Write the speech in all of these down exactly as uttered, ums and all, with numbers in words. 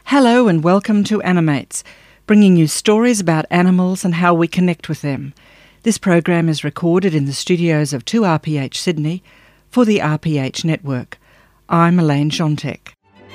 Hello and welcome to Animates, bringing you stories about animals and how we connect with them. This program is recorded in the studios of two R P H Sydney for the R P H Network. I'm Elaine Jontek.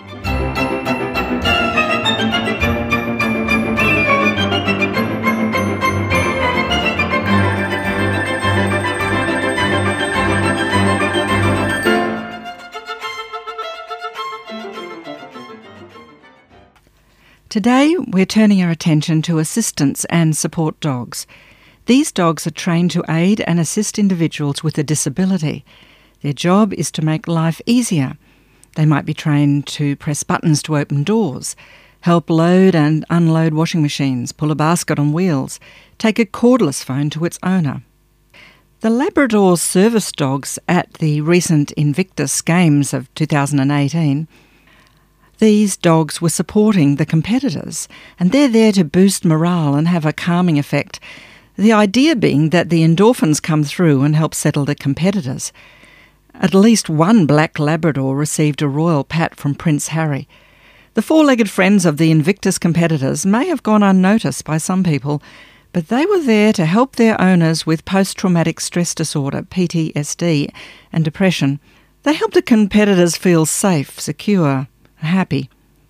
Today, we're turning our attention to assistance and support dogs. These dogs are trained to aid and assist individuals with a disability. Their job is to make life easier. They might be trained to press buttons to open doors, help load and unload washing machines, pull a basket on wheels, take a cordless phone to its owner. The Labrador service dogs at the recent Invictus Games of two thousand eighteen, these dogs were supporting the competitors, and they're there to boost morale and have a calming effect. The idea being that the endorphins come through and help settle the competitors. At least one black Labrador received a royal pat from Prince Harry. The four-legged friends of the Invictus competitors may have gone unnoticed by some people, but they were there to help their owners with post-traumatic stress disorder, P T S D, and depression. They helped the competitors feel safe, secure, happy.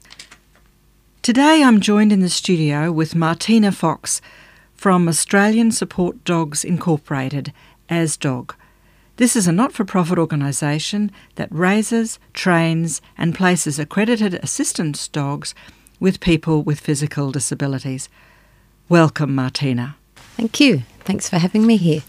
Today I'm joined in the studio with Martina Fox from Australian Support Dogs Incorporated, ASDOG. This is a not-for-profit organisation that raises, trains and places accredited assistance dogs with people with physical disabilities. Welcome, Martina. Thank you. Thanks for having me here.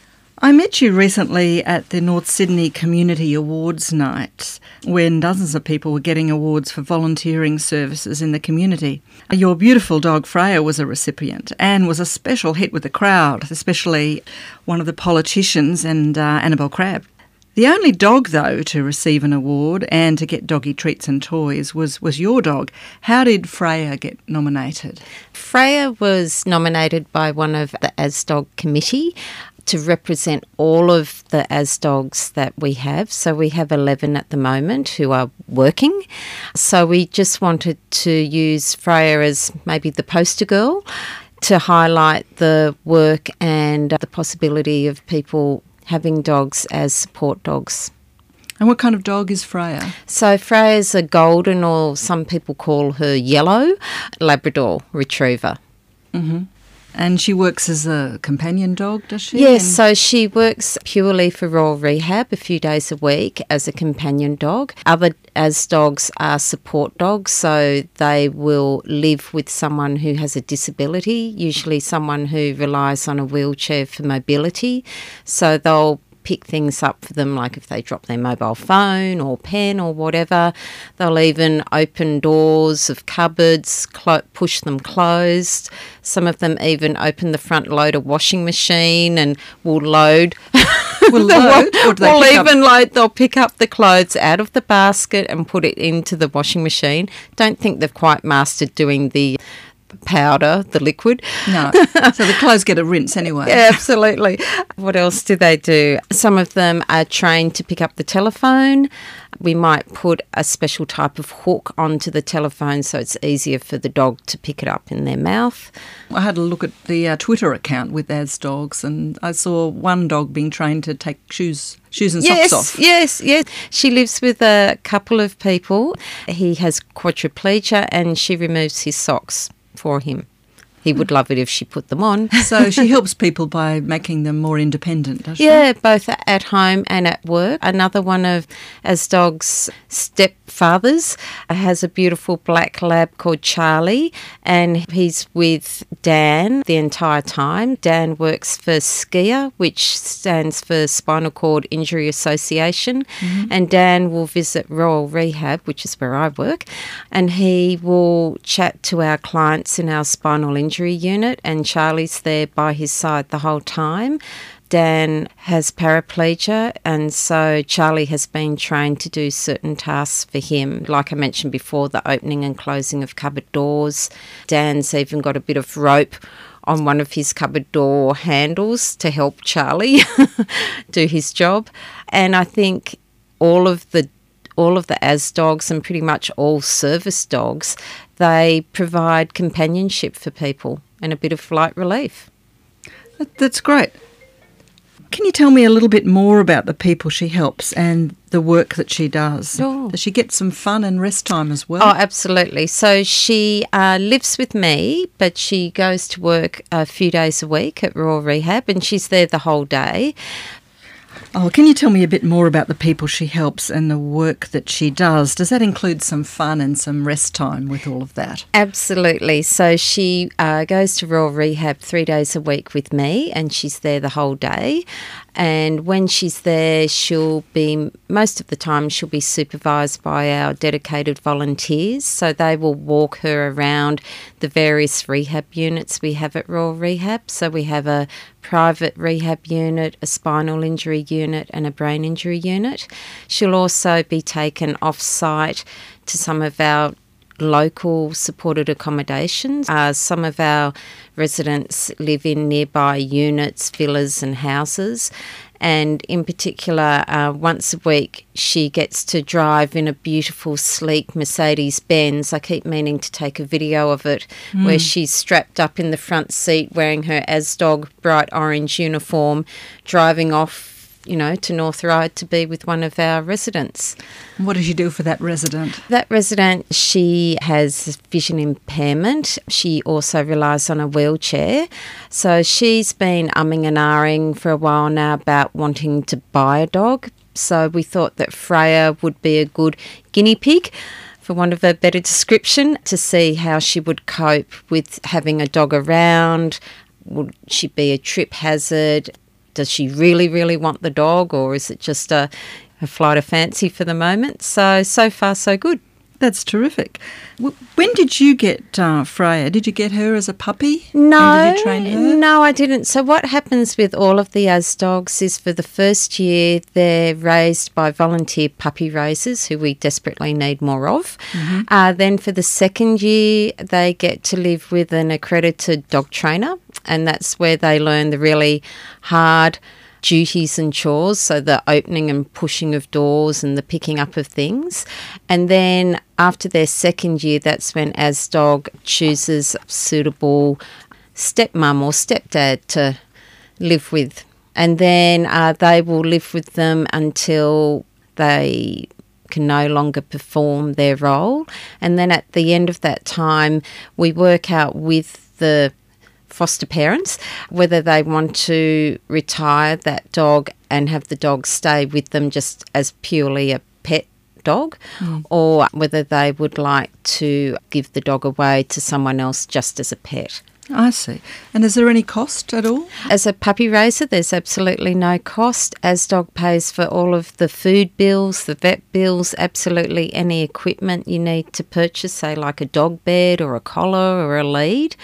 I met you recently at the North Sydney Community Awards Night, when dozens of people were getting awards for volunteering services in the community. Your beautiful dog Freya was a recipient and was a special hit with the crowd, especially one of the politicians and uh, Annabelle Crabb. The only dog, though, to receive an award and to get doggy treats and toys was, was your dog. How did Freya get nominated? Freya was nominated by one of the ASDOG committee to represent all of the ASDOGs that we have. So we have eleven at the moment who are working. So we just wanted to use Freya as maybe the poster girl to highlight the work and the possibility of people having dogs as support dogs. And what kind of dog is Freya? So Freya's a golden, or some people call her yellow, Labrador retriever. Mm-hmm. And she works as a companion dog, does she? Yes, and so she works purely for Royal Rehab a few days a week as a companion dog. Other ASDOGs are support dogs, so they will live with someone who has a disability, usually someone who relies on a wheelchair for mobility. So they'll pick things up for them, like if they drop their mobile phone or pen or whatever. They'll even open doors of cupboards, clo- push them closed. Some of them even open the front loader washing machine and will load. Will load? Or do they will pick even up? load. They'll pick up the clothes out of the basket and put it into the washing machine. Don't think they've quite mastered doing the powder, the liquid. No. So the clothes get a rinse anyway. Yeah, absolutely. What else do they do? Some of them are trained to pick up the telephone. We might put a special type of hook onto the telephone so it's easier for the dog to pick it up in their mouth. I had a look at the uh, Twitter account with ASDOGs, and I saw one dog being trained to take shoes shoes and yes, socks off. Yes, yes. She lives with a couple of people. He has quadriplegia and she removes his socks for him. He would love it if she put them on. So she helps people by making them more independent, does she? Yeah, both at home and at work. Another one of ASDOG's stepfathers has a beautiful black lab called Charlie, and he's with Dan the entire time. Dan works for SCIA, which stands for Spinal Cord Injury Association, mm-hmm. and Dan will visit Royal Rehab, which is where I work, and he will chat to our clients in our spinal injury unit, and Charlie's there by his side the whole time. Dan has paraplegia, and so Charlie has been trained to do certain tasks for him. Like I mentioned before, the opening and closing of cupboard doors. Dan's even got a bit of rope on one of his cupboard door handles to help Charlie do his job. And I think all of the all of the A S dogs and pretty much all service dogs, they provide companionship for people and a bit of light relief. That, that's great. Can you tell me a little bit more about the people she helps and the work that she does? Sure. Does she get some fun and rest time as well? Oh, absolutely. So she uh, lives with me, but she goes to work a few days a week at Royal Rehab, and she's there the whole day. Oh, can you tell me a bit more about the people she helps and the work that she does? Does that include some fun and some rest time with all of that? Absolutely. So she uh, goes to Royal Rehab three days a week with me, and she's there the whole day. And when she's there, she'll be, most of the time, she'll be supervised by our dedicated volunteers. So they will walk her around the various rehab units we have at Royal Rehab. So we have a private rehab unit, a spinal injury unit and a brain injury unit. She'll also be taken off-site to some of our local supported accommodations. Uh, some of our residents live in nearby units, villas and houses. And in particular, uh, once a week, she gets to drive in a beautiful, sleek Mercedes-Benz. I keep meaning to take a video of it, mm. where she's strapped up in the front seat wearing her A S dog bright orange uniform, driving off, you know, to North Ryde to be with one of our residents. What does she do for that resident? That resident, she has vision impairment. She also relies on a wheelchair. So she's been umming and ahhing for a while now about wanting to buy a dog. So we thought that Freya would be a good guinea pig, for want of a better description, to see how she would cope with having a dog around. Would she be a trip hazard? Does she really, really want the dog, or is it just a, a flight of fancy for the moment? So, so far, so good. That's terrific. W- when did you get uh, Freya? Did you get her as a puppy? No, and did you train her? No, I didn't. So what happens with all of the A S dogs is for the first year they're raised by volunteer puppy raisers who we desperately need more of. Mm-hmm. Uh, then for the second year they get to live with an accredited dog trainer, and that's where they learn the really hard duties and chores, so the opening and pushing of doors and the picking up of things. And then after their second year, that's when A S dog chooses suitable stepmum or stepdad to live with. And then uh, they will live with them until they can no longer perform their role. And then at the end of that time, we work out with the foster parents whether they want to retire that dog and have the dog stay with them just as purely a pet dog, mm. or whether they would like to give the dog away to someone else just as a pet. I see. And is there any cost at all? As a puppy raiser, there's absolutely no cost. A S dog pays for all of the food bills, the vet bills, absolutely any equipment you need to purchase, say like a dog bed or a collar or a lead.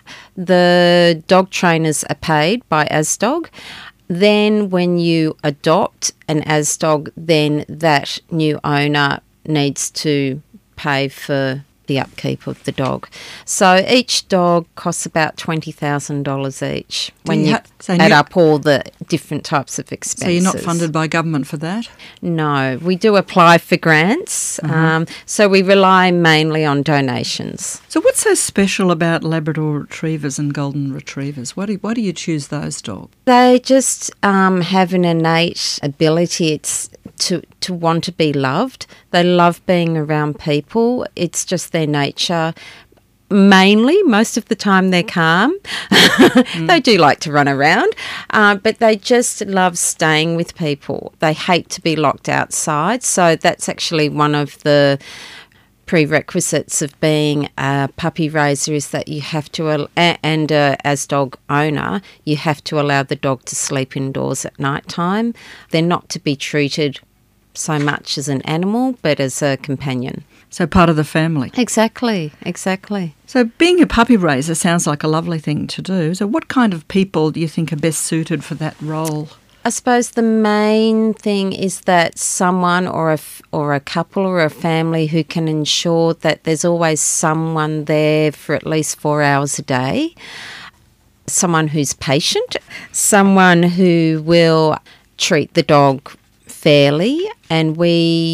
The dog trainers are paid by A S dog. Then when you adopt an A S dog, then that new owner needs to pay for the upkeep of the dog. So each dog costs about twenty thousand dollars each when you, you ha- so add up all the different types of expenses. So you're not funded by government for that? No, we do apply for grants, uh-huh. um, so we rely mainly on donations. So what's so special about Labrador Retrievers and Golden Retrievers? Why do, why do you choose those dogs? They just um, have an innate ability it's to, to want to be loved. They love being around people. It's just their nature. Mainly, most of the time they're calm. mm. They do like to run around, uh, but they just love staying with people. They hate to be locked outside. So that's actually one of the prerequisites of being a puppy raiser, is that you have to, and uh, as dog owner, you have to allow the dog to sleep indoors at night time. They're not to be treated so much as an animal, but as a companion. So part of the family. Exactly, exactly. So being a puppy raiser sounds like a lovely thing to do. So what kind of people do you think are best suited for that role? I suppose the main thing is that someone or a, or a couple or a family who can ensure that there's always someone there for at least four hours a day, someone who's patient, someone who will treat the dog fairly, and we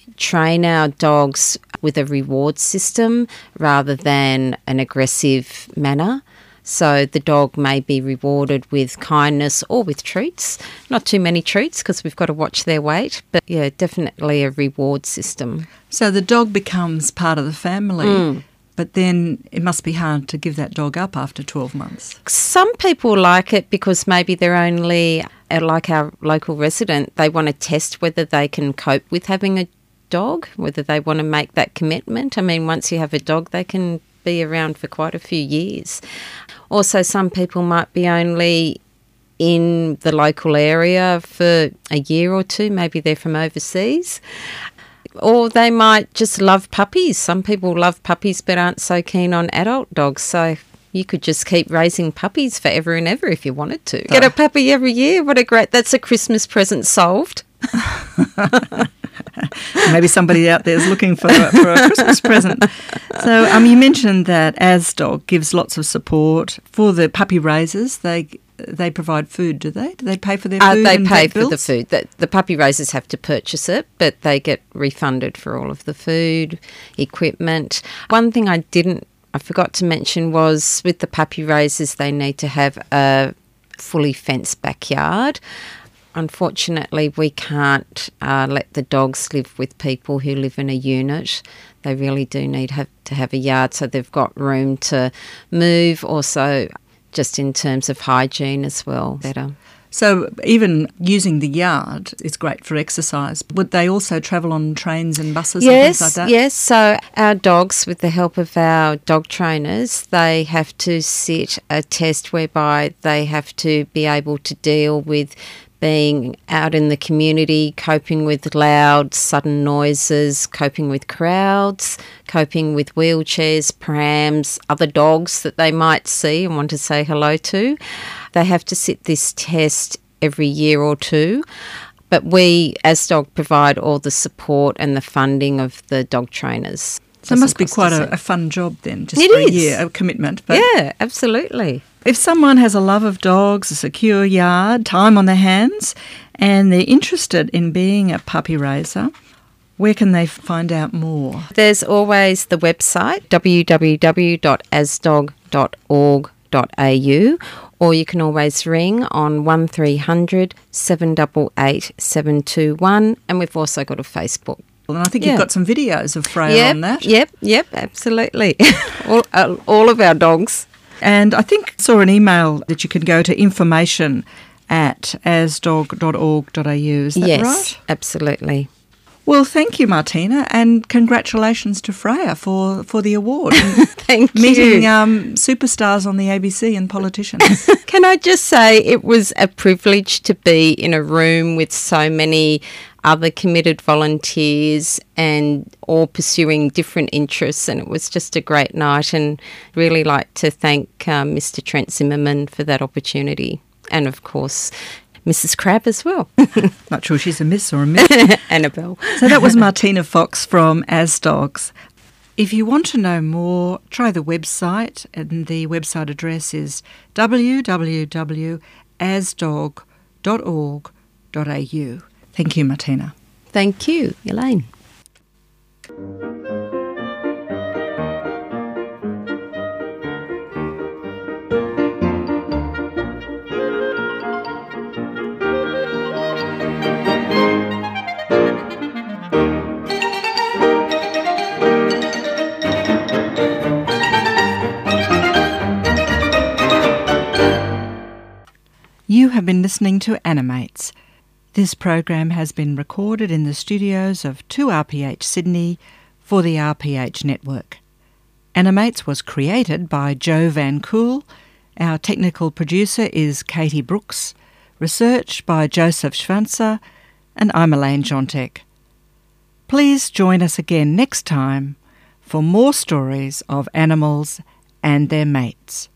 train our dogs with a reward system rather than an aggressive manner. So the dog may be rewarded with kindness or with treats. Not too many treats because we've got to watch their weight, but yeah, definitely a reward system. So the dog becomes part of the family, mm. but then it must be hard to give that dog up after twelve months. Some people like it because maybe they're only, like our local resident, they want to test whether they can cope with having a dog, whether they want to make that commitment. I mean, once you have a dog, they can be around for quite a few years. Also, some people might be only in the local area for a year or two. Maybe they're from overseas. Or they might just love puppies. Some people love puppies but aren't so keen on adult dogs. So you could just keep raising puppies forever and ever if you wanted to. Get a puppy every year. What a great... That's a Christmas present solved. Maybe somebody out there is looking for, for a Christmas present. So um, you mentioned that AsDog gives lots of support for the puppy raisers. They they provide food, do they? Do they pay for their food? Uh, they and pay for bills? the food. The, the puppy raisers have to purchase it, but they get refunded for all of the food, equipment. One thing I didn't, I forgot to mention was with the puppy raisers, they need to have a fully fenced backyard. Unfortunately, we can't uh, let the dogs live with people who live in a unit. They really do need have to have a yard so they've got room to move, also just in terms of hygiene as well, better. So even using the yard is great for exercise. Would they also travel on trains and buses yes, and things like that? Yes, so our dogs, with the help of our dog trainers, they have to sit a test whereby they have to be able to deal with being out in the community, coping with loud, sudden noises, coping with crowds, coping with wheelchairs, prams, other dogs that they might see and want to say hello to. They have to sit this test every year or two. But we, AsDog, provide all the support and the funding of the dog trainers. So it must be quite a, a fun job then, just it for is. a year, a commitment. But yeah, absolutely. If someone has a love of dogs, a secure yard, time on their hands, and they're interested in being a puppy raiser, where can they find out more? There's always the website, w w w dot asdog dot org dot a u, or you can always ring on one three hundred, seven eight eight, seven two one, and we've also got a Facebook. And I think yeah. you've got some videos of Freya yep, on that. Yep, yep, absolutely. all, uh, all of our dogs. And I think I saw an email that you can go to information at asdog dot org dot a u. Is that yes, right? Yes, absolutely. Well, thank you, Martina, and congratulations to Freya for, for the award. Thank you. Meeting um, superstars on the A B C and politicians. Can I just say it was a privilege to be in a room with so many other committed volunteers and all pursuing different interests, and it was just a great night, and really like to thank um, Mister Trent Zimmerman for that opportunity, and of course Missus Crabb as well. Not sure she's a miss or a miss. Annabelle. So that was Martina Fox from AsDogs. If you want to know more, try the website, and the website address is w w w dot asdog dot org dot a u. Thank you, Martina. Thank you, Elaine. You have been listening to Animates. This program has been recorded in the studios of two R P H Sydney for the R P H network. Animates was created by Joe Van Kool. Our technical producer is Katie Brooks. Research by Joseph Schwanzer. And I'm Elaine Jontek. Please join us again next time for more stories of animals and their mates.